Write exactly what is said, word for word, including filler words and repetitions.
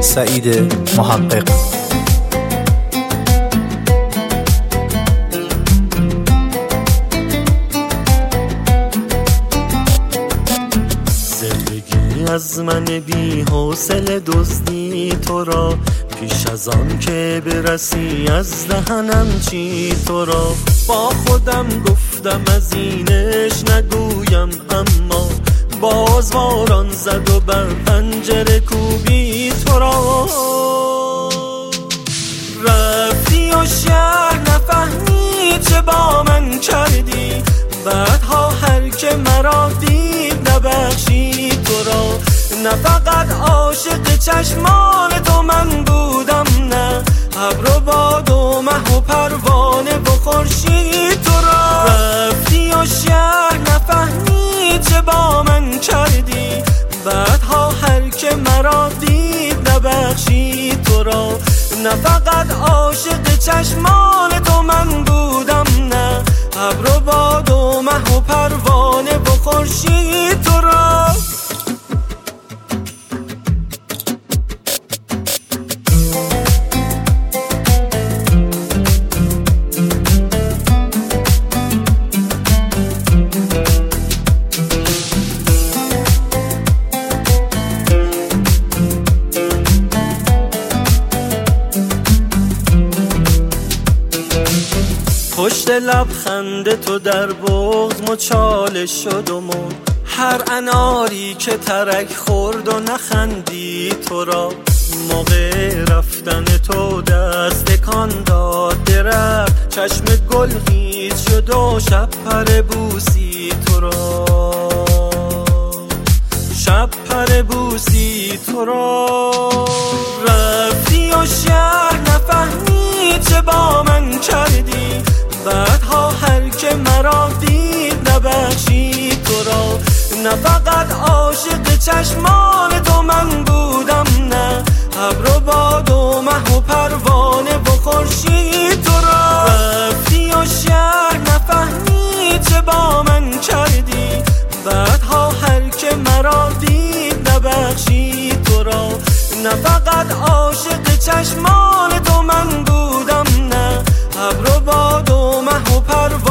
سعید محقق. زندگی از من بی حوصله دزدی تو را، پیش از آن که برسی از دهنم چی تو را. با خودم گفتم از اینش نگویم، اما باز باران زد و بر پنجره کوبی تو را. رفتی و شهر نفهمی چه با من کردی، بعدها هر که مرا دید نبخشی تو را. نه فقط عاشق چشمان تو من بودم، نه ابر و باد و مه و پروانه و خورشید تو را. رفتی و شهر نفهمی چه با من کردی، بعدها هر که مرا دید نبخشید تو را. نه فقط عاشق چشمان تو من بودم، نه ابر و باد و مه و پروانه و خورشید تو را. پشت لبخند تو در بغض مچاله شد و مرد، هر اناری که ترک خورد و نخندی تو را. موقع رفتن تو دست کان داد درخت، چشم گل خیز شد و شب پر بوسی تو را. شب پر بوسی تو را. رفتی و شهر نفهمی چه با من کردی، بعدها هر که مرا دید نبخشید تو را. نه فقط عاشق چشمان تو من بودم، نه ابر و باد و مه و پروانه و خورشید تو را. رفتی و شهر نفهمی چه با من کردی، بعدها هر که مرا دید نبخشید تو را. نه فقط عاشق چشمان تو من بودم، نه ابر و باد و مه و پروانه